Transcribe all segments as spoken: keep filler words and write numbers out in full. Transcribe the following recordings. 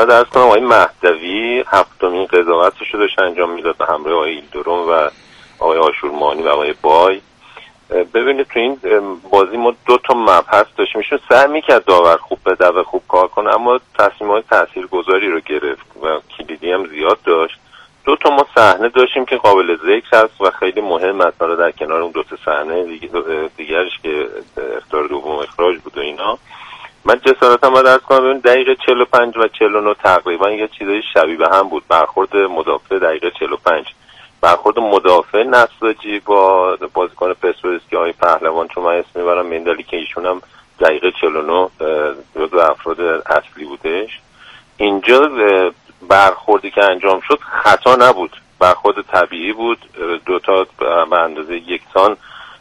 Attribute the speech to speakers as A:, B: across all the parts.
A: باید عرض کنم آقای مهدوی هفتمین قضاوتش رو داشت انجام میداد به همراه آقای ایلدروم و آقای آشورمانی و آقای بای. ببینید تو این بازی ما دو تا مبحث داشتیم، میشه سعی میکرد داور خوب به دو خوب کار کنه، اما تصمیمات تاثیرگذاری رو گرفت و کلیدی هم زیاد داشت. دو تا ما صحنه داشتیم که قابل ذکر هست و خیلی مهم است، حالا در کنار اون دو تا صحنه دیگرش که اختیار دوم اخراج بود و اینا، من جسارتا باید عرض کنم ببین دقیقه چهل و پنج و چهل و نه تقریبا یه چیزای شبیه به هم بود. برخورد مدافع دقیقه چهل و پنج، برخورد مدافع نساجی با بازیکن پرسپولیس که آقای پهلوان، چون من اسم میبرم مندلی که ایشون هم دقیقه چهل و نه جزو افراد اصلی بودش. اینجا برخوردی که انجام شد خطا نبود، برخورد طبیعی بود، دوتا به اندازه یکسان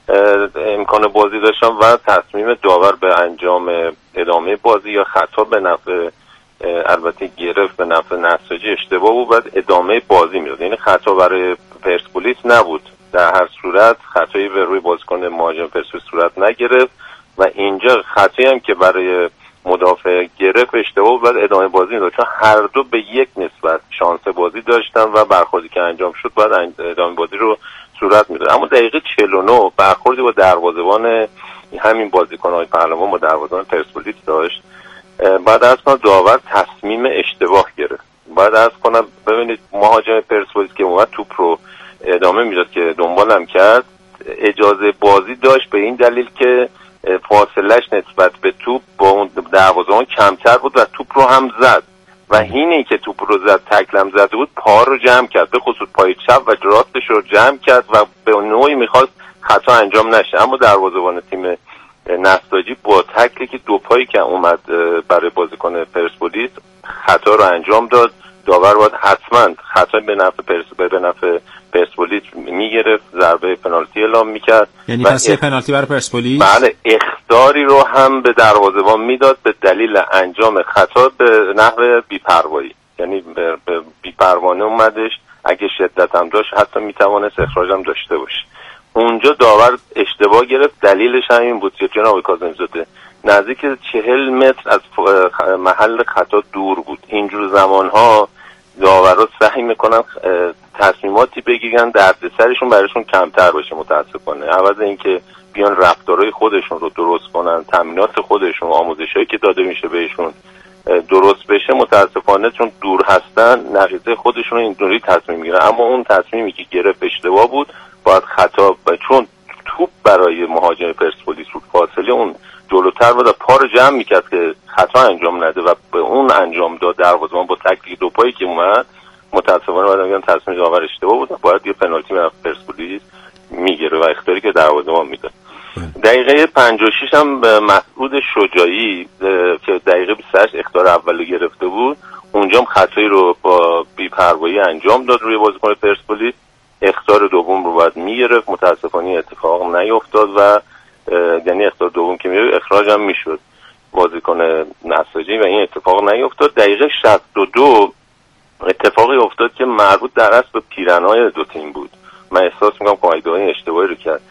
A: امکان بازی داشتن و تصمیم داور به انجام ادامه بازی یا خطا به نفع البته گرفت به نفع نساجی اشتباه بود، بعد ادامه بازی میداد. یعنی خطا برای پرسپولیس نبود، در هر صورت خطایی به روی بازیکن مهاجم پرسپولیس صورت نگرفت و اینجا خطایی هم که برای مدافع گرفت اشتباه بود، بعد ادامه بازی میداد، چون هر دو به یک نسبت شانس بازی داشتن و برخوردی که انجام شد بعد ادامه بازی رو صورت میداد. اما دقیقه چهل و نه برخوردی با دروازه‌بان همین بازیکن های پهلوان با دروازه‌بان پرسپولیس داشت. بعد از کنم داور تصمیم اشتباه گرفت. بعد از کنم ببینید مهاجم پرسپولیس که اومد توپ رو ادامه میداد که دنبالم کرد، اجازه بازی داشت به این دلیل که فاصلهش نسبت به توپ با اون دروازه‌بان کمتر بود و توپ رو هم زد و اینی که توپ رو زد تکلم زده بود، پا رو جمع کرد، به خصوص پای چپ و راستش رو جمع کرد و به نوعی میخواست خطا انجام نشه. اما دروازه‌بان تیم نساجی با تکلی که دو پایی که اومد برای بازیکن پرسپولیس خطا رو انجام داد. داور باید حتما خطا به نفع پرس به نفع پرسپولیس میگرفت، ضربه پنالتی اعلام میکرد.
B: یعنی پس یه پنالتی برای پرسپولیس؟
A: بله، اخطاری رو هم به دروازه‌بان میداد به دلیل انجام خطا به نحو بی‌پروایی، یعنی به بی‌پروانه اومدش، اگه شدت هم داشت حتی میتوانست اخراج هم داشته باشه. اونجا داور اشتباه گرفت، دلیلش همین بود که جناب کاظمی‌زاده نزدیک چهل متر از محل خطا دور بود. اینجور زمانها داورا سعی میکنن تصمیماتی بگیرن دردسرشون براشون کمتر باشه. متاسفانه عوض اینکه بیان رفتارهای خودشون رو درست کنن، تمرینات خودشون، آموزشایی که داده میشه بهشون درست بشه، متاسفانه چون دور هستن نقیضه خودشون اینطوری تصمیم میگیرن. اما اون تصمیمی که گرفت اشتباه بود، باید خطا، چون توپ برای مهاجم پرسپولیس بود، فاصله اون جلوتر بود و پا رو جمع میکرد که خطا انجام نده و به اون انجام داد. دروازه‌بان با تکلیک دو پایی که اومد، متاسفانه باید بگم تصمیم داور اشتباه بود، باید یه پنالتی برای پرسپولیس میگیره و اختیاری که دروازه‌بان میداد. دقیقه پنجاه و شش هم مسعود شجاعی که دقیقه بیست و هشت اختیار اول گرفته بود، اونجا هم خطایی رو با بی‌پروایی انجام داد روی بازیکن پرسپولیس. اختیار دوم رو باید میگرفت، متاسفانه اتفاق نیفتاد و یعنی اختیار دوم که میگرفت اخراج هم میشد بازیکن نساجی و این اتفاق نیفتاد. دقیقه شصت و دو اتفاقی افتاد که مربوط در اصل به پیرنهای دو تیم بود. من احساس میکنم کمک‌دهانی اشتباهی رو کرد،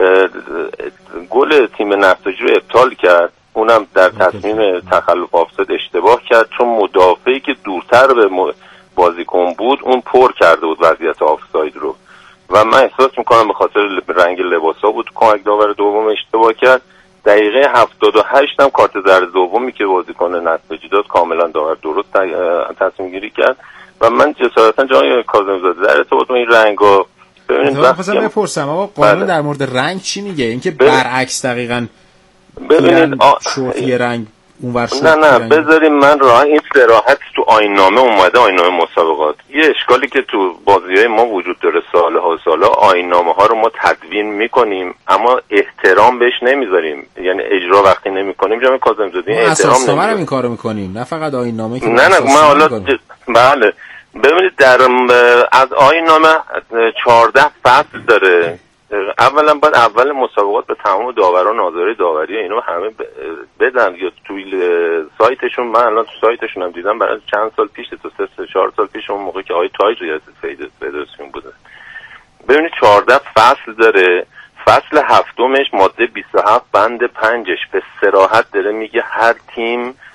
A: گل تیم نساجی رو ابطال کرد. اونم در تصمیم تخلف آفساید اشتباه کرد، چون مدافعی که دورتر به بازیکن بود اون پر کرده بود وضعیت آفساید رو و من احساس میکنم به خاطر رنگ لباسا بود کمک داور دوم اشتباه کرد. دقیقه هفتاد و هشت هم کارت زرد دومی که بازیکن نساجی داد کاملا داور درست تصمیم گیری کرد و من جسارتا جای کاظمی‌زاده در ارتباط با این رنگا
B: ببینید وقتی بپرسم آقا قانون در مورد رنگ چی میگه؟ اینکه برعکس دقیقاً
A: ببینید
B: شوخی رنگ اونور شوخی
A: نه نه بذاریم من راه این صراحت تو آیین‌نامه اومده، آیین‌نامه مسابقات. یه اشکالی که تو بازی‌های ما وجود داره سال‌ها سال‌ها، آیین‌نامه‌ها رو ما تدوین می‌کنیم اما احترام بهش نمیذاریم، یعنی اجرا وقتی نمی‌کنیم جناب کاظمی‌زاده احترام
B: نمی‌ذاریم. ما این کارو می‌کنیم، نه فقط آیین‌نامه که
A: نه نه من حالا بله ببینید در از آیین‌نامه چهارده فصل داره. اولا باید اول مسابقات به تمام داوران ناظری داوری اینو همه بدن یا توی سایتشون. من الان تو سایتشون هم دیدم برای چند سال پیش، تو سه سه چهار سال پیش، اون موقع که آقای تاج ریاست فدراسیون بوده. ببینید چهارده فصل داره. فصل هفتمش ماده بیست و هفت بند پنجش به صراحت داره میگه هر تیم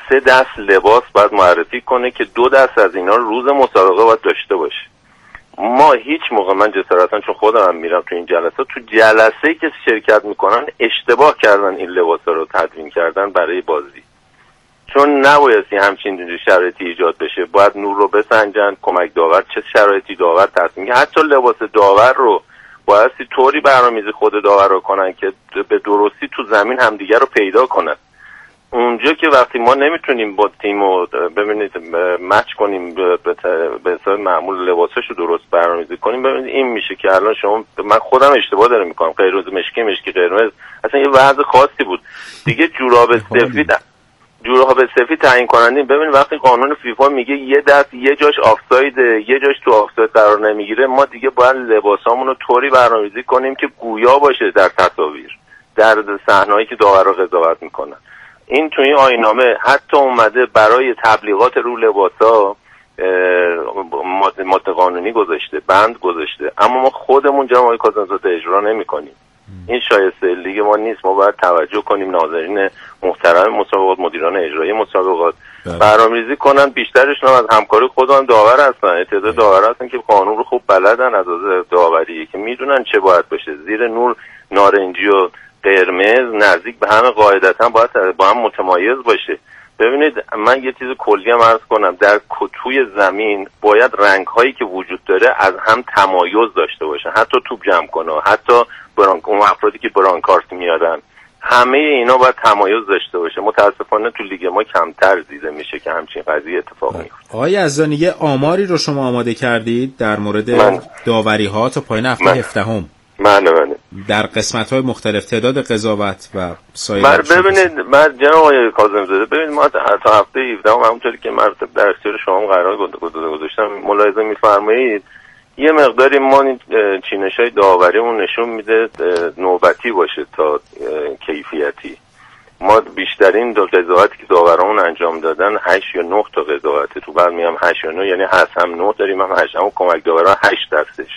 A: سه دست لباس باید معرفی کنه که دو دست از اینا روز مسابقه باید داشته باشه. ما هیچ موقع، من جسارتا چون خودم هم میرم تو این جلسات، تو جلسه‌ای که شرکت میکنن اشتباه کردن این لباسا رو تدوین کردن برای بازی، چون نبایستی همچین شرایطی ایجاد بشه. باید نور رو بسنجن، کمک داور چه شرایطی داور تصمیم، حتی لباس داور رو بایستی طوری برنامه‌ریزی خود داور رو کنن که به درستی تو زمین همدیگر رو پیدا کنن. اونجا که وقتی ما نمیتونیم با تیم رو ببینید مچ کنیم به حساب معمول لباساشو درست برنامه‌ریزی کنیم، ببینید این میشه که الان شما، من خودم اشتباه دارم میکنم، قرمز مشکی مشکی قرمز، اصلا یه وضع خاصی بود دیگه. جوراب سفید جوراب سفید تعیین کنندین. ببین وقتی قانون فیفا میگه یه دست یه جاش آفساید، یه جاش تو آفساید قرار نمیگیره، ما دیگه باید لباسامون رو طوری برنامه‌ریزی کنیم که گویا باشه در تصاویر، در صحنه‌ای که داورا قضاوت میکنن. این تو این آیین‌نامه حتی اومده برای تبلیغات رو لباسا ماده قانونی گذاشته، بند گذاشته، اما ما خودمون جناب آقای کاظمی‌زاده اجرا نمی‌کنیم. این شایسته لیگ ما نیست. ما باید توجه کنیم ناظرین محترم مسابقات، مدیران اجرایی مسابقات برنامه‌ریزی کنن. بیشترشون از همکاری خودم داور هستن، تعداد داور هستن که قانون رو خوب بلدن، از داوری که میدونن چه باید بشه. زیر نور نارنجی و قرمز نزدیک به همه قاعدتا باید با هم متمایز باشه. ببینید من یه چیز کلی هم عرض کنم، در توی زمین باید رنگ هایی که وجود داره از هم تمایز داشته باشه، حتی توپ جمع کنه، حتی برانک، اون افرادی که برانکارت میارن، همه اینا باید تمایز داشته باشه. متاسفانه تو لیگ ما کمتر دیده میشه که همچین قضیه اتفاق میفته.
B: آقای یزدانی، یه آماری رو شما آماده کردید در مورد داوری ها تا پایان هفته هفدهم.
A: بله بله.
B: در قسمت‌های مختلف تعداد قضاوت و سایر.
A: ببینید من جناب آقای کاظمی‌زاده، ببینید ما تا هفته هفدهم همونطوری که من در اختیار شما قرار گذاشتم ملاحظه می‌فرمایید، یه مقداری ما چینش‌های داوریمون نشون میده نوبتی باشه تا کیفیتی. ما بیشترین دو قضاوتی که داورامون انجام دادن هشت یا نه تا قضاوت، تو بعد میام هشت یا نه، یعنی هست هم نه داریم هم هشت، هم کمک داورا هشت دستش.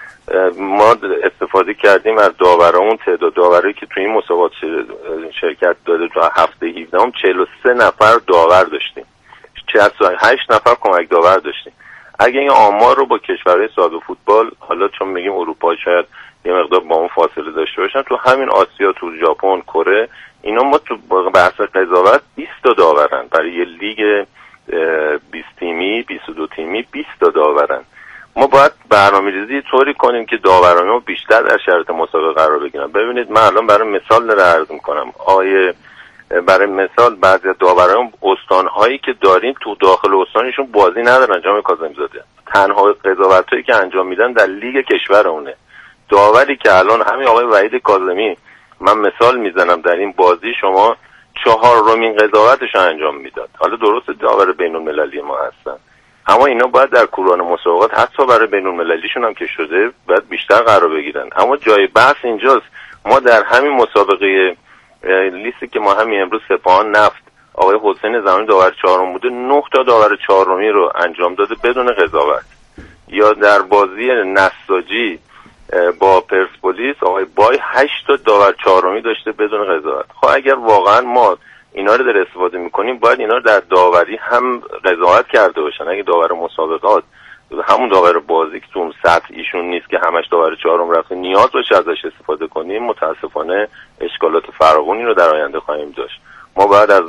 A: ما استفاده کردیم از داورامون، تعداد داورایی که تو این مسابقات شرکت داده تو هفته هفدهم چهل و سه نفر داور داشتیم، چهل و هشت نفر کمک داور داشتیم. اگه این آمار رو با کشورهای صاحب فوتبال، حالا چون میگیم اروپا شاید یه مقدار با اون فاصله داشته باشن، تو همین آسیا، تو ژاپن، کره، اینا ما تو بحث قضاوت بیست تا داورن برای یه لیگ بیست تیمی، بیست و دو تیمی، بیست تا داورن. ما باید برنامه‌ریزی طوری کنیم که داوران بیشتر در شرایط مسابقه قرار بگیرن. ببینید من الان برای مثال دارم عرض می‌کنم، آیه برای مثال بعضی داوران استان‌هایی که داریم تو داخل استانشون بازی ندارن جناب کاظمی‌زاده، تنها قضاوتایی که انجام میدن در لیگ کشورونه. داوری که الان همین آقای وحید کاظمی، من مثال میزنم، در این بازی شما چهارمین قضاوتش انجام میداد. حالا درست داور بین‌المللی ما هستن، اما اینا باید در کوران مسابقات حتی برای بین‌المللیشون هم که شده باید بیشتر قرار بگیرن. اما جای بحث اینجاست، ما در همین مسابقه لیستی که ما همین امروز سپاهان نفت آقای حسین زمانی داور چهارم بوده، نه تا داور چهارمی رو انجام داده بدون قضاوت. یا در بازی نساجی با پرسپولیس آقای بای هشت تا داور چهارمی داشته بدون قضاوت. خب اگر واقعا ما اینا رو در استفاده میکنیم باید اینا رو در داوری هم قضاوت کرده باشن. اگه داور مسابقات همون داور بازی که تو اون سطح ایشون نیست که همش داور چهارم رفته نیاز باشه ازش استفاده کنیم، متاسفانه اشکالات فراوانی رو در آینده خواهیم داشت. ما باید از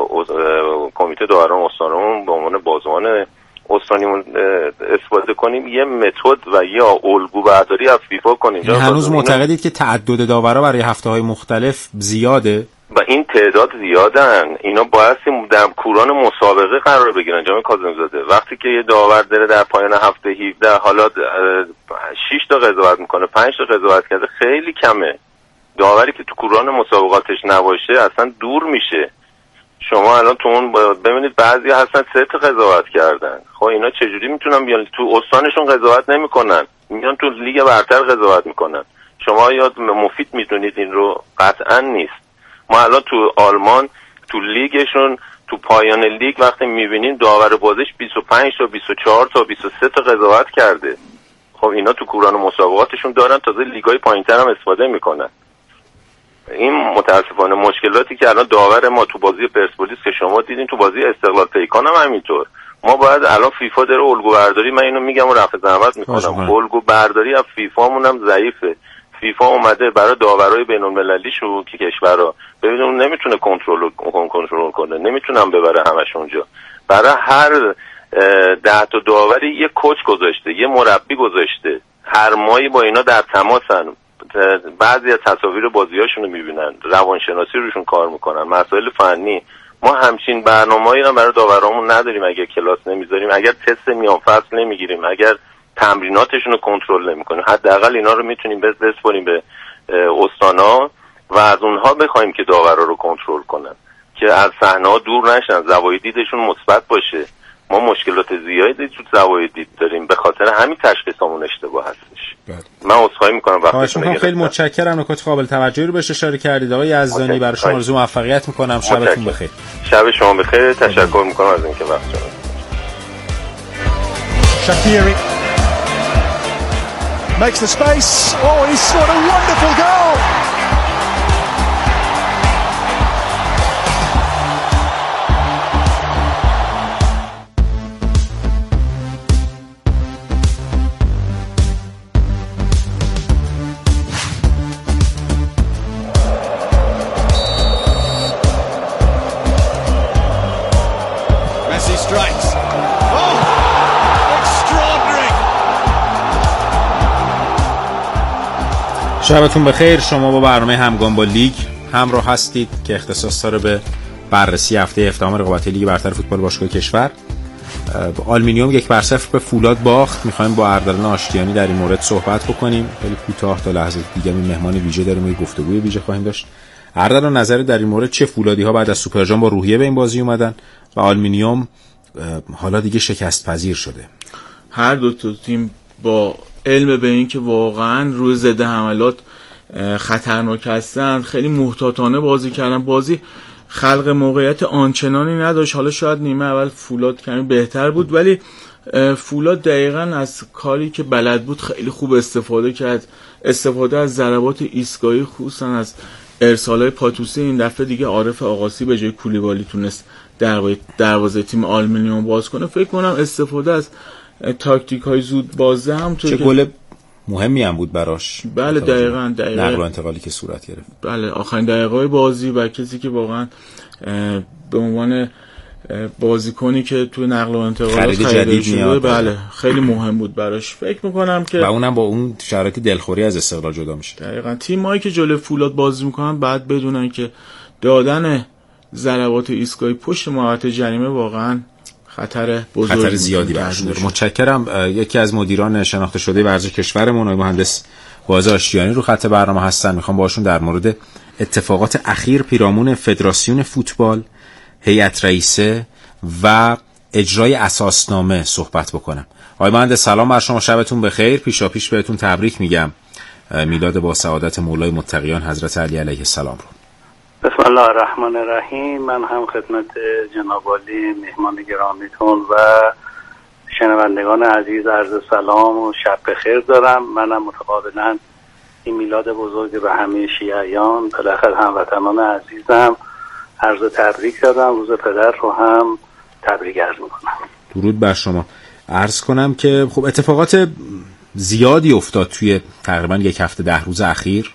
A: کمیته داوران استانمون به عنوان بازوان استانیمون استفاده کنیم، یه متد و یا الگو برداری از فیفا کنیم.
B: هنوز معتقدید که تعدد داورا برای هفته‌های مختلف زیاده؟
A: و این تعداد زیادن، اینا باید در کوران مسابقه قرار بگیرن جناب کاظمی‌زاده. وقتی که یه داور داره در پایان هفته هفده حالا شش تا قضاوت میکنه، پنج تا قضاوت کرده، خیلی کمه. داوری که تو کوران مسابقاتش نباشه اصلا دور میشه. شما الان تو اون ببینید بعضی هستن سه تا قضاوت کردن، خب اینا چجوری میتونن بیان تو استانشون قضاوت نمیکنن، میان تو لیگ برتر قضاوت میکنن؟ شما یا مفید میدونید این رو؟ قطعا نیست. ما الان تو آلمان تو لیگشون تو پایان لیگ وقتی میبینیم داور بازیش بیست و پنج تا بیست و چهار تا بیست و سه تا قضاوت کرده. خب اینا تو کوران مسابقاتشون دارن، تازه لیگای پایینتر هم استفاده میکنن. این متاسفانه مشکلاتی که الان داور ما تو بازی پرسپولیس که شما دیدین، تو بازی استقلال پیکان هم همینطور. ما باید الان فیفا داره الگو برداری، من اینو میگم و رفع زحمت میکنم، الگو برداری از فیفامون هم ضعیفه. فیفا اومده برای داورای بین‌المللی شو که کشورها ببینون نمیتونه کنترل کنترل کنه، نمیتونم ببره همش اونجا. برای هر ده تا داوری یه کوچ گذاشته، یه مربی گذاشته، هر ماهی با اینا در تماسن، بعضی از تصاویر بازیاشونو میبینن، روانشناسی روشون کار میکنن، مسائل فنی. ما همچین برنامه‌ای رو برای داورامون نداریم. اگر کلاس نمیذاریم، اگر تست میان فصل نمیگیریم، اگر تمریناتشون رو کنترل نمیکنیم، حداقل اینا رو میتونیم بسپاریم به استانا و از اونها بخوایم که داورا رو کنترل کنن، که از صحنه‌ها دور نشن، زوایای دیدشون مثبت باشه. ما مشکلات زیادی تو زوایای دید داریم، به خاطر همین تشخیصمون اشتباه هستش. بله. من عذرخواهی میکنم وقتتون رو
B: خیلی متشکرم، نکات قابل توجهی رو بهش اشاره کردید آقای یزدانی. برای شما آرزوی موفقیت میکنم. شبتون بخیر.
A: شب شما بخیر. تشکر میکنم از اینکه وقت شما.
C: Shaqiri makes the space. Oh, he's scored a wonderful goal. Messi strikes. Oh, extraordinary.
B: شبتون بخیر. شما با برنامه همگام با لیگ همراه هستید که اختصاص داره به بررسی هفته هفدهم رقابت لیگ برتر فوتبال باشگاه کشور. آلومینیوم یک بر صفر به فولاد باخت. می‌خوایم با اردلان آشتیانی در این مورد صحبت بکنیم. خیلی کوتاه تا لحظه دیگه می مهمان ویژه داریم، یک گفتگوی ویژه خواهیم داشت. اردلان نظر در این مورد چه؟ فولادی‌ها بعد از سوپر جام با روحیه به این بازی اومدن و آلومینیوم حالا دیگه شکست پذیر شده.
D: هر دو تا تیم با علم به این که واقعا روی ضد حملات خطرناک هستن خیلی محتاطانه بازی کردن. بازی خلق موقعیت آنچنانی نداشت. حالا شاید نیمه اول فولاد کمی بهتر بود، ولی فولاد دقیقاً از کاری که بلد بود خیلی خوب استفاده کرد. استفاده از ضربات ایستگاهی، خصوصا از ارسالای پاتوسی. این دفعه دیگه عارف آقاسی به جای کولیبالی تونست دروازه تیم آلومینیوم باز کنه. فکر کنم استفاده از تاکتیک های زود بازه هم
B: چه گل مهمی هم بود براش.
D: بله دقیقاً دقیقاً
B: نقل و انتقالی که صورت گرفت.
D: بله آخرین دقیقه‌های بازی و کسی که واقعا به عنوان بازیکنی که تو نقل و انتقالات خرید شده بله خیلی مهم بود براش. فکر میکنم که
B: و اونم با اون شرایط دلخوری از استقلال جدا میشه.
D: دقیقاً تیمایی که جلوی فولاد بازی میکنن بعد بدونن که دادن ضربات ایستگاهی پشت محوطه جریمه واقعا خطر بزرگ
B: خطر زیادی برشون. متشکرم. یکی از مدیران شناخته شده ورزش کشورمون آقای مهندس باز آشتیانی رو خط برنامه هستن. میخوام باهاشون در مورد اتفاقات اخیر پیرامون فدراسیون فوتبال، هیئت رئیسه و اجرای اساسنامه صحبت بکنم. آقای مهندس سلام بر شما، شبتون بخیر. پیشا پیش بهتون تبریک میگم میلاد با سعادت مولای متقیان حضرت علی علیه السلام رو.
E: بسم الله الرحمن الرحیم. من هم خدمت جناب عالی مهمان گرامیتون و شنوندگان عزیز عرض سلام و شب بخیر دارم. منم متقابلا این میلاد بزرگ به همه شیعیان بالاخره هموطنان عزیزم عرض تبریک دارم. روز پدر رو هم تبریک عرض میکنم.
B: درود بر شما. عرض کنم که خب اتفاقات زیادی افتاد توی تقریبا یک هفته ده روز اخیر،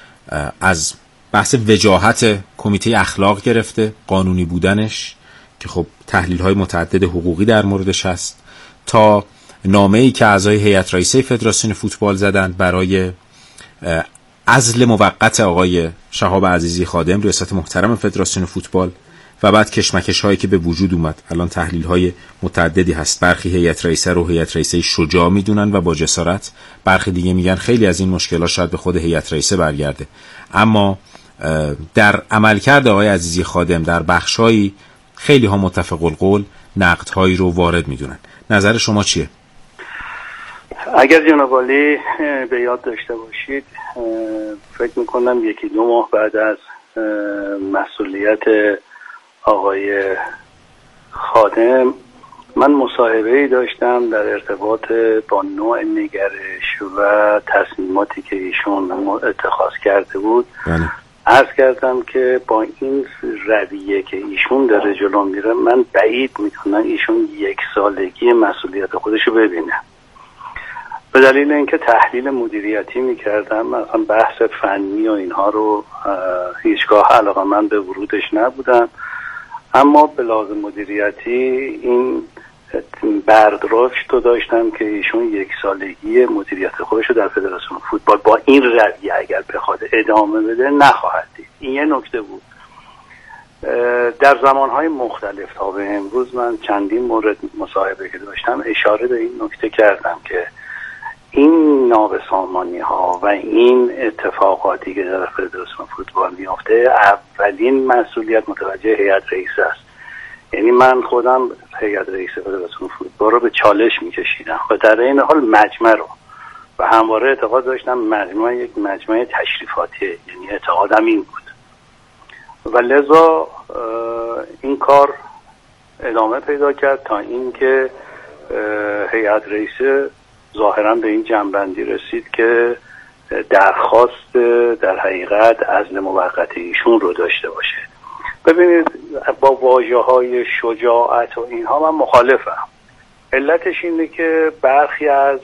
B: از بحث وجاهت کمیته اخلاق گرفته، قانونی بودنش که خب تحلیل‌های متعدد حقوقی در موردش هست، تا نامه‌ای که اعضای هیئت رئیسه فدراسیون فوتبال زدن برای عزل موقت آقای شهاب عزیزی خادم ریاست محترم فدراسیون فوتبال و بعد کشمکش‌هایی که به وجود اومد. الان تحلیل‌های متعددی هست. برخی هیئت رئیسه رو هیئت رئیسه شجاع میدونن و با جسارت، برخی دیگه میگن خیلی از این مشکلات شاید به خود هیئت رئیسه برگرده. اما در عملکرد آقای عزیزی خادم در بخشایی خیلی ها متفق القول نقدهایی رو وارد میدونن. نظر شما چیه؟
E: اگر جناب عالی به یاد داشته باشید، فکر میکنم یکی دو ماه بعد از مسئولیت آقای خادم من مصاحبه‌ای داشتم در ارتباط با نوع نگرش و تصمیماتی که ایشون اتخاذ کرده بود.
B: بله.
E: عرض کردم که با این رویه که ایشون داره جلو میره، من بعید میکنم ایشون یک سالگی مسئولیت خودشو ببینه، به دلیل اینکه تحلیل مدیریتی میکردم، مثلا بحث فنی و اینها رو هیچگاه علاقه من به ورودش نبودم، اما به لازم مدیریتی این برداشت رو داشتم که ایشون یک سالگی مدیریت خودش رو در فدراسیون فوتبال با این رویه اگر بخواد ادامه بده نخواهد دید. این یه نکته بود. در زمانهای مختلف تا به امروز من چندین مورد مصاحبه که داشتم اشاره به این نکته کردم که این نابسامانی ها و این اتفاقاتی که در فدراسیون فوتبال میافته اولین مسئولیت متوجه هیئت رئیسه است. یعنی من خودم هیئت رئیس فدراسیون فوتبال رو به چالش میکشیدم و در این حال مجمع رو و همواره اعتقاد داشتم مجمع یک مجمع تشریفاتی، یعنی اعتقادم این بود و لذا این کار ادامه پیدا کرد تا اینکه هیئت رئیسه ظاهرا به این جنبندی رسید که درخواست در حقیقت عزل موقت ایشون رو داشته باشه. ببینید با واژه‌های شجاعت و اینها من مخالفم. علتش اینه که برخی از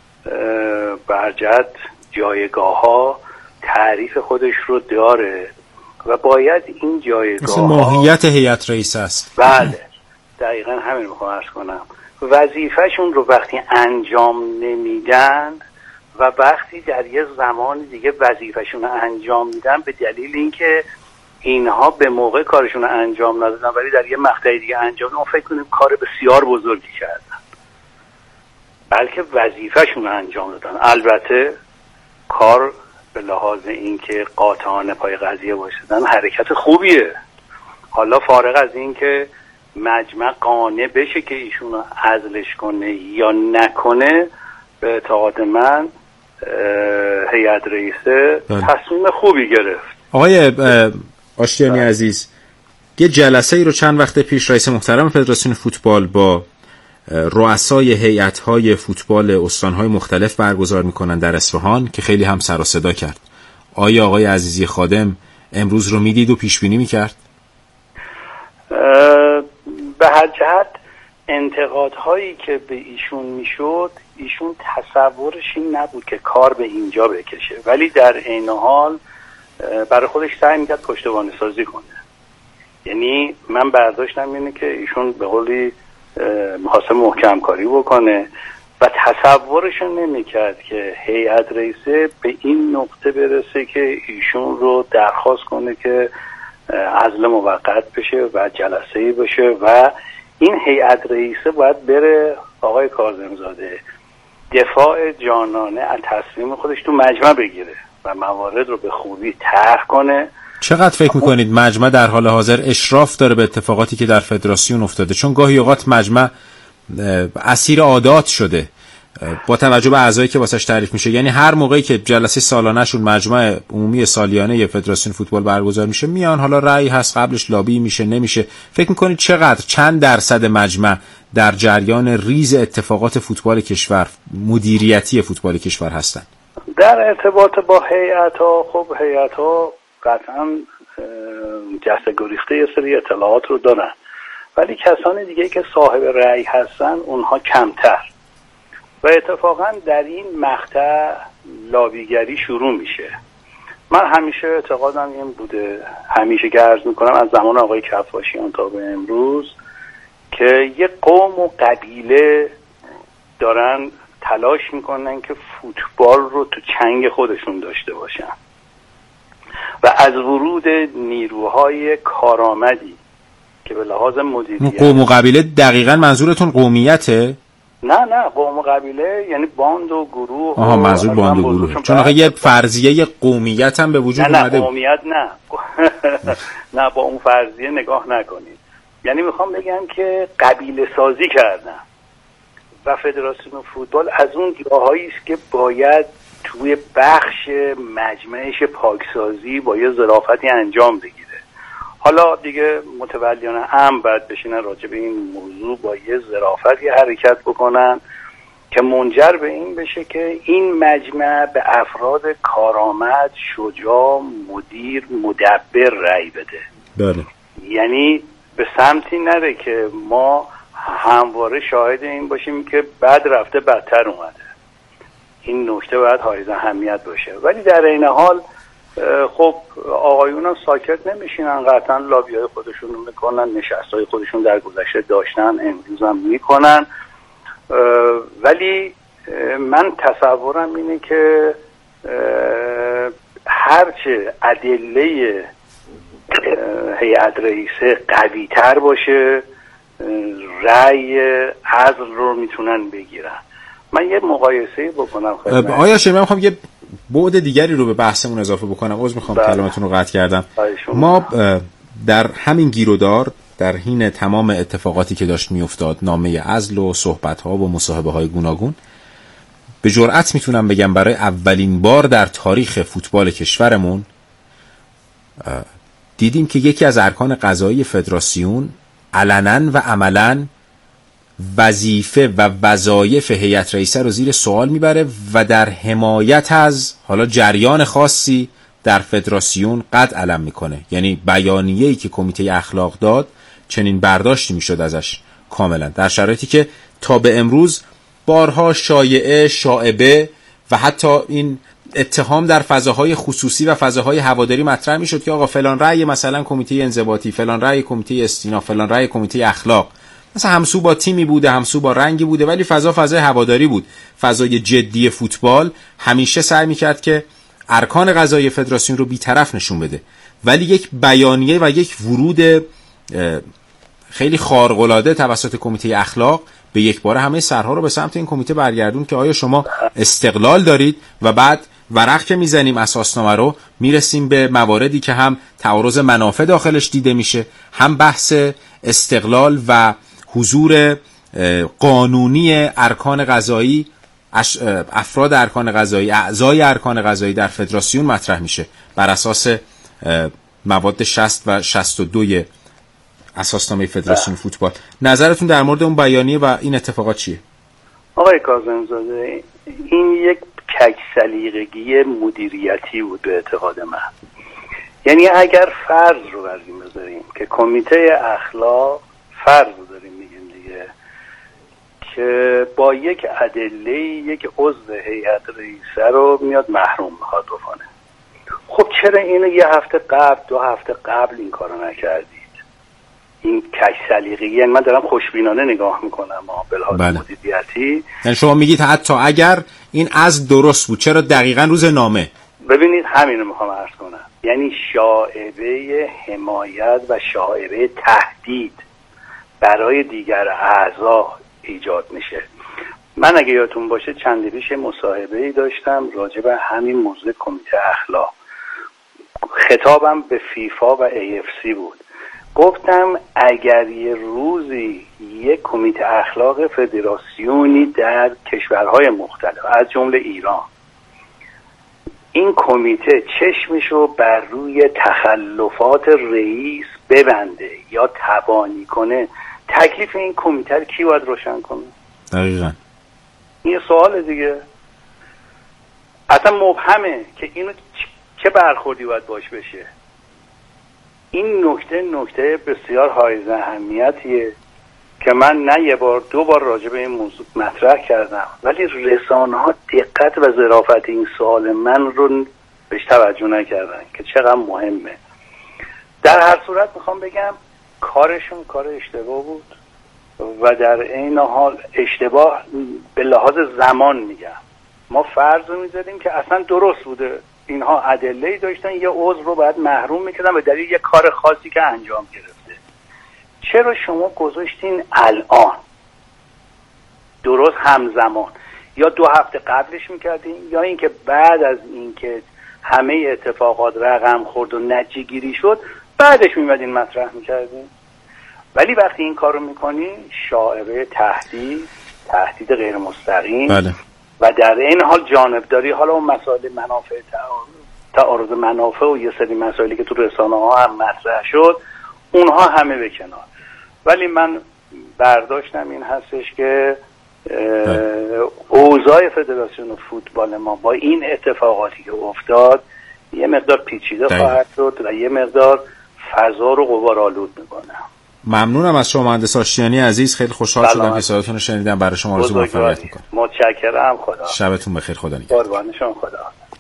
E: برجت جایگاه‌ها تعریف خودش رو داره و باید این جایگاه‌ها
B: ماهیت هیئت رئیس است.
E: بله دقیقاً همین میخوام عرض کنم. وظیفه‌شون رو وقتی انجام نمیدن و وقتی در یه زمان دیگه وظیفه‌شون رو انجام میدن به دلیل اینکه اینها به موقع کارشون رو انجام ندادن ولی در یه مقطع دیگه انجام دادن، فکر کنیم کار بسیار بزرگی کردن، بلکه وظیفه‌شون رو انجام دادن. البته کار به لحاظ اینکه قاطعانه پای قضیه وایسادن حرکت خوبیه. حالا فارغ از اینکه مجمع قانع بشه که ایشون رو عزلش کنه یا نکنه، به اعتقاد من هیئت رئیسه تصمیم خوبی گرفت.
B: آقای آشتیانی عزیز، یه جلسه ای رو چند وقت پیش رئیس محترم فدراسیون فوتبال با رؤسای هیئت‌های فوتبال استان‌های مختلف برگزار می‌کنن در اصفهان که خیلی هم سر و صدا کرد. آیا آقای عزیزی خادم امروز رو میدید و پیش بینی می‌کرد؟
E: به هر جهت انتقادهایی که به ایشون میشد، ایشون تصورش این نبود که کار به اینجا بکشه، ولی در عین حال برای خودش سعی میکرد پشتوانه سازی کنه. یعنی من برداشتم اینه که ایشون به قولی می‌خواد محکم کاری بکنه و تصورشون نمیکرد که هیئت رئیسه به این نقطه برسه که ایشون رو درخواست کنه که عزل موقت بشه و جلسه‌ای بشه و این هیئت رئیسه باید بره آقای کاظم‌زاده دفاع جانانه از تصمیم خودش تو مجمع بگیره و موارد رو به خوبی طرح کنه.
B: چقدر فکر میکنید مجمع در حال حاضر اشراف داره به اتفاقاتی که در فدراسیون افتاده؟ چون گاهی اوقات مجمع اسیر عادات شده با توجه به اعضایی که واسش تعریف میشه. یعنی هر موقعی که جلسه سالانه‌شون مجمع عمومی سالیانه فدراسیون فوتبال برگزار میشه میان، حالا رأی هست قبلش لابی میشه نمیشه. فکر میکنید چقدر چند درصد مجمع در جریان ریز اتفاقات فوتبال کشور، مدیریتی فوتبال کشور هستن؟
E: در ارتباط با هیئت‌ها، خب هیئت‌ها قطعاً جسته گریخته یه سری اطلاعات رو دارن، ولی کسان دیگه که صاحب رأی هستن اونها کمتر و اتفاقاً در این مقطع لابیگری شروع میشه. من همیشه اعتقادم این بوده، همیشه که عرض میکنم از زمان آقای کفاشیان تا به امروز، که یه قوم و قبیله دارن تلاش میکنن که فوتبال رو تو چنگ خودشون داشته باشن و از ورود نیروهای کارآمدی که به لحاظ مدیریت.
B: قوم و قبیله دقیقاً منظورتون قومیته؟
E: نه نه قوم و قبیله یعنی باند و گروه.
B: آها منظور باند و گروه، چون آخه یه فرضیه قومیت هم به وجود
E: نه
B: اومده.
E: نه قومیت نه نه با اون فرضیه نگاه نکنید. یعنی میخوام بگم که قبیله سازی کردن و فدراسیون فوتبال از اون جاهایی است که باید توی بخش مجمعش پاکسازی با یه ظرافتی انجام بگیره. حالا دیگه متولیان هم باید بشینن راجع به این موضوع با یه ظرافتی حرکت بکنن که منجر به این بشه که این مجمع به افراد کارآمد، شجاع، مدیر، مدبر رأی بده.
B: بله.
E: یعنی به سمتی نره که ما همواره شاهد این باشیم که بد رفته بدتر اومده. این نکته باید حائز اهمیت باشه. ولی در این حال خب آقایون هم ساکت نمیشینن، قطعا لابیای خودشون رو میکنن، نشستهای خودشون در گذشته داشتن، امروز هم میکنن. ولی من تصورم اینه که هرچه ادله هیئت رئیسه قوی تر باشه رأی عزل رو میتونن بگیرن. من یه مقایسه بکنم خدمت
B: آیا شما میخوام یه بعد دیگری رو به بحثمون اضافه بکنم. عذر میخوام کلامتون رو قطع کردم. ما در همین گیرودار در حین تمام اتفاقاتی که داشت میافتاد، نامه عزل و صحبت‌ها و مصاحبه‌های گوناگون، به جرئت میتونم بگم برای اولین بار در تاریخ فوتبال کشورمون دیدیم که یکی از ارکان قضایی فدراسیون علنا و عملا وظیفه و وظایف هیئت رئیسه رو زیر سوال میبره و در حمایت از حالا جریان خاصی در فدراسیون قد علم میکنه. یعنی بیانیه‌ای که کمیته اخلاق داد چنین برداشتی میشد ازش کاملا، در شرایطی که تا به امروز بارها شایعه، شائبه و حتی این اتهام در فضاهای خصوصی و فضاهای هواداری مطرح میشد که آقا فلان رأی مثلا کمیته انضباطی، فلان رأی کمیته استیناف، فلان رأی کمیته اخلاق مثلا همسو با تیمی بوده، همسو با رنگی بوده، ولی فضا فضای هواداری بود. فضای جدی فوتبال همیشه سعی میکرد که ارکان قضایی فدراسیون رو بی‌طرف نشون بده. ولی یک بیانیه و یک ورود خیلی خارق‌العاده توسط کمیته اخلاق به یک باره همه سرها رو به سمت این کمیته برگردون که آیا شما استقلال دارید، و بعد ورق که میزنیم اساسنامه رو میرسیم به مواردی که هم تعارض منافع داخلش دیده میشه، هم بحث استقلال و حضور قانونی ارکان قضایی، افراد ارکان قضایی، اعضای ارکان قضایی در فدراسیون مطرح میشه بر اساس مواد شصت و شصت و دو اساسنامه فدراسیون فوتبال. نظرتون در مورد اون بیانیه و این اتفاقات چیه؟
E: آقای کاظم‌زاده، این یک کج سلیقگی مدیریتی بود به اعتقاد من. یعنی اگر فرض رو بریم بذاریم که کمیته اخلاق، فرض رو داریم میگیم دیگه، که با یک ادله یک عضو هیئت رئیسه رو میاد محروم میخواد بکنه، خب چرا اینو یه هفته قبل، دو هفته قبل این کارو نکردید؟ این کج سلیقگی، یعنی من دارم خوشبینانه نگاه میکنم به لحاظ
B: بله.
E: مدیریتی.
B: یعنی شما میگید حتی اگر این از درست بود چرا دقیقاً روز نامه؟
E: ببینید همینو میخوام عرض کنم، یعنی شائبه حمایت و شائبه تهدید برای دیگر اعضا ایجاد میشه. من اگه یادتون باشه چند پیش مصاحبه‌ای داشتم راجع به همین موضوع کمیته اخلاق، خطابم به فیفا و ای اف سی بود. گفتم اگر یه روزی یک کمیته اخلاق فدراسیونی در کشورهای مختلف از جمله ایران این کمیته چشمشو بر روی تخلفات رئیس ببنده یا تبانی کنه، تکلیف این کمیته رو کی باید روشن کنه؟
B: دقیقاً
E: این سوال دیگه. اصلا مبهمه که اینو چه برخوردی باید باش بشه. این نکته نکته بسیار حائز اهمیتیه که من نه یه بار دو بار راجع به این موضوع مطرح کردم، ولی رسانه‌ها دقت و ظرافت این سوال من رو بهش توجه نکردن که چقدر مهمه. در هر صورت میخوام بگم کارشون کار اشتباه بود و در عین حال اشتباه به لحاظ زمان میگم. ما فرض می‌ذاریم که اصلا درست بوده، اینها ادله‌ای داشتن یه عضو رو باید محروم می‌کردن به دلیل یه کار خاصی که انجام گرفته. چرا شما گذاشتین الان درست همزمان؟ یا دو هفته قبلش می‌کردین یا اینکه بعد از اینکه همه اتفاقات رقم خورد و نتیجه گیری شد بعدش می‌مدین مطرح می‌کردین؟ ولی وقتی این کارو می‌کنین شائبه تهدید، تهدید غیر مستقیم
B: بله.
E: و در این حال جانبداری، حالا اون مسائل منافع تعارض منافع و یه سری مسائلی که تو رسانه ها هم مطرح شد اونها همه به کنار. ولی من برداشتم این هستش که اوضاع فدراسیون فوتبال ما با این اتفاقاتی که افتاد یه مقدار پیچیده خواهد شد و یه مقدار فضا رو غبارآلود میکنه.
B: ممنونم از شما مهندس آشتیانی عزیز، خیلی خوشحال شدم که صداتون رو شنیدم. برای شما آرزوی موفقیت میکنم.
E: متشکرم. خدا
B: شبتون بخیر. خدا نگهدار.
E: قربان شما. خدا.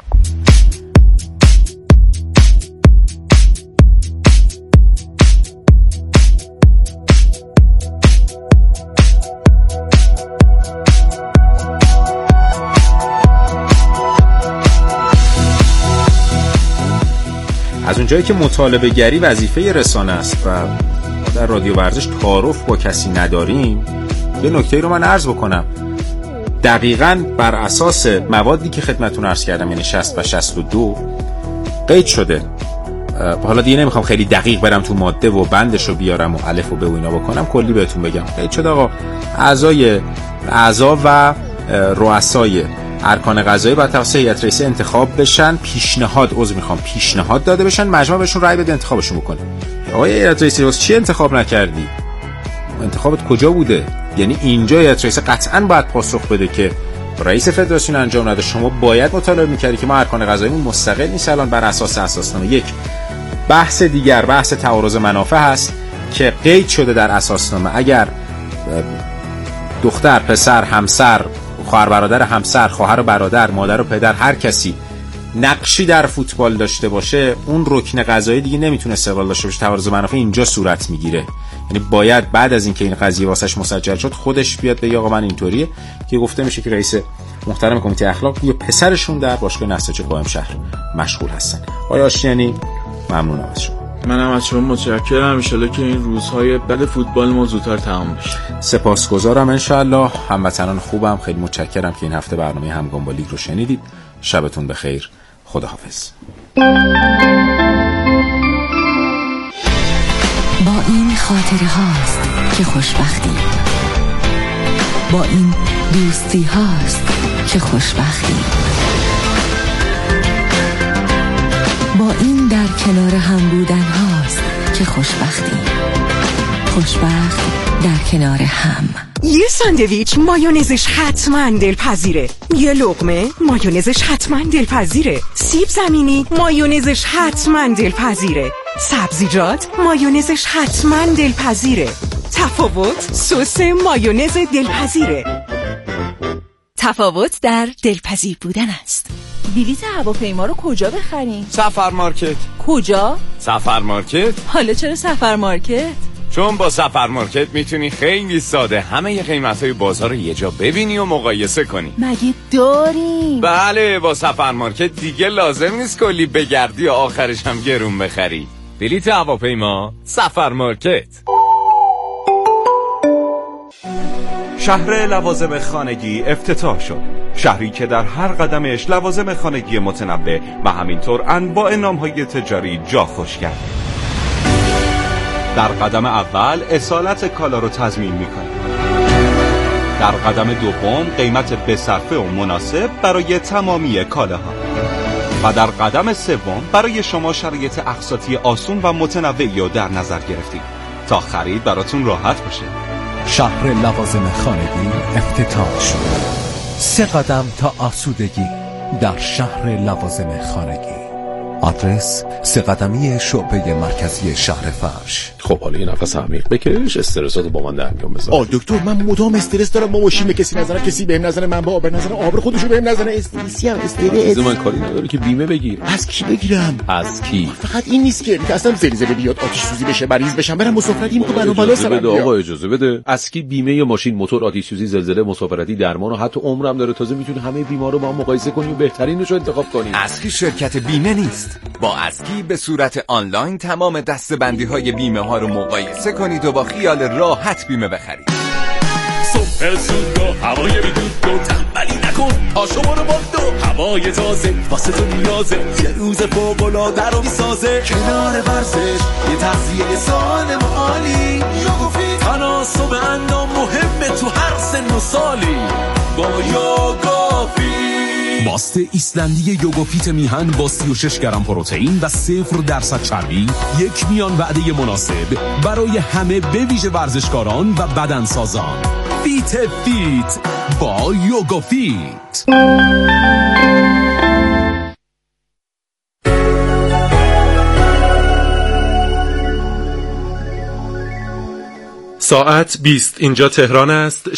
B: از اونجایی که مطالبه گری وظیفه رسانه است و ما در رادیو ورزش تعارف با کسی نداریم، یه نکته رو من عرض بکنم. دقیقاً بر اساس موادی که خدمتتون عرض کردم، یعنی شصت و شصت و دو قید شده. حالا دیگه نمیخوام خیلی دقیق برم تو ماده و بندش رو بیارم و الف و ب و اینا بکنم، کلی بهتون بگم. قید شده آقا اعضای اعضا و رؤسای ارکان قضایی باید توسط هیئت رئیسه انتخاب بشن، پیشنهاد عضو میخوام پیشنهاد داده بشن، مجمع بهشون رأی بده انتخابشون بکنه. آقای هیئت رئیسه واسه چی انتخاب نکردی؟ انتخابت کجا بوده؟ یعنی اینجا هیئت رئیسه قطعاً باید پاسخ بده که رئیس فدراسیون انجام نده. شما باید مطالبه میکردی که ما ارکان قضاییمون مستقل نیست الان بر اساس اساسنامه. یک بحث دیگر بحث تعارض منافع هست که قید شده در اساسنامه. اگر دختر، پسر، همسر، خواهر برادر، همسر، خواهر و برادر، مادر و پدر، هر کسی نقشی در فوتبال داشته باشه، اون رکن قضایی دیگه نمیتونه استقلال داشته باشه. تعارض منافع اینجا صورت میگیره. یعنی باید بعد از اینکه این قضیه واسش مسجل شد خودش بیاد بگه آقا من اینطوریه، که گفته میشه که رئیس محترم کمیته اخلاق یا پسرشون در باشگاه نساجی قائم شهر مشغول هستن. آقای آشتیانی ممنونم از شما.
D: منم از شما متشکرم. ان شاءالله که این روزهای بعد فوتبال ما زودتر تمام بشه.
B: سپاسگزارم. ان شاءالله. هموطنان خوبم، خیلی متشکرم که این هفته برنامه همگام با لیگ رو شنیدید. شبتون بخیر. خداحافظ.
F: با این خاطره هاست که خوشبختی، با این دوستی هاست که خوشبختی، با این در کنار هم بودن هاست که خوشبختی. خوشبخت در کنار هم.
G: یه ساندویچ مایونزش حتما دلپذیره، یه لقمه مایونزش حتما دلپذیره، سیب زمینی مایونزش حتما دلپذیره، سبزیجات مایونزش حتما دلپذیره. تفاوت سس مایونز دلپذیره. تفاوت در دلپذیر بودن است.
H: بلیط هواپیما رو کجا بخریم؟
I: سفر مارکت.
H: کجا؟
I: سفر مارکت.
H: حالا چرا سفر مارکت؟
I: چون با سفر مارکت میتونی خیلی ساده همه قیمت‌های بازار رو یه جا ببینی و مقایسه کنی.
H: مگه داریم؟
I: بله، با سفر مارکت دیگه لازم نیست کلی بگردی و آخرش هم گرون بخری. بلیط هواپیما سفر مارکت.
J: شهر لوازم خانگی افتتاح شد. شهری که در هر قدمش لوازم خانگی متنوع و همینطور انواع نام‌های تجاری جا خوش کرد. در قدم اول اصالت کالا رو تضمین می‌کنه. در قدم دوم قیمت بصرفه و مناسب برای تمامی کالاها. و در قدم سوم برای شما شرایط اقساطی آسون و متنوعی رو در نظر گرفتیم تا خرید براتون راحت باشه.
K: شهر لوازم خانگی افتتاح شد. سه قدم تا آسودگی در شهر لوازم خانگی. آدرس سه قدمی شعبه مرکزی شهر فرش.
L: خب حالا یه نفس عمیق بکش، استرساتو با من در میون بذار.
M: آ دکتر، من مدام استرس دارم. ما ماشین به کسی نزنه، کسی بهم نزنه، من با آب نزنه، آب خودشو بهم نزنه. استرسی ام استرس.
L: من کاری نداره که بیمه بگیر.
M: از کی بگیرم؟
L: از کی؟
M: فقط این نیست که اصلا زلزله بیاد، آتش سوزی بشه، مریض بشم، برم مسافرتی موقع برام بالا سرم
L: بیاد. آقا اجازه بده. از کی بیمه ماشین، موتور، آتش سوزی، زلزله، مسافرتی، درمان و حتی عمرم داره. تازه میتونی همه بیمارو با هم مقایسه کنی و بهترینش رو انتخاب کنی.
N: از کی شرکت بیمه نیست. با از کی به صورت آنلاین تمام دسته‌بندی‌های بیمه ها رو مقایسه کنید و با خیال راحت بیمه بخرید.
O: صبح زود و هوای بدود و تنبلی نکن، پاشو برو با دو هوای تازه واسه تو نیازه، یه روز فوق‌العاده رو میسازه. کنار ورزش یه تغذیه سالم و عالی، یوگوفیت تناسب اندام مهمه تو هر سن و سالی. با یوگوفیت
P: ماست ایسلندی یوگوفیت میهن با سی و شش گرم پروتئین و صفر درصد چربی، یک میان وعده مناسب برای همه به ویژه ورزشکاران و بدنسازان. فیت فیت با یوگا فیت.
Q: ساعت بیست اینجا تهران است،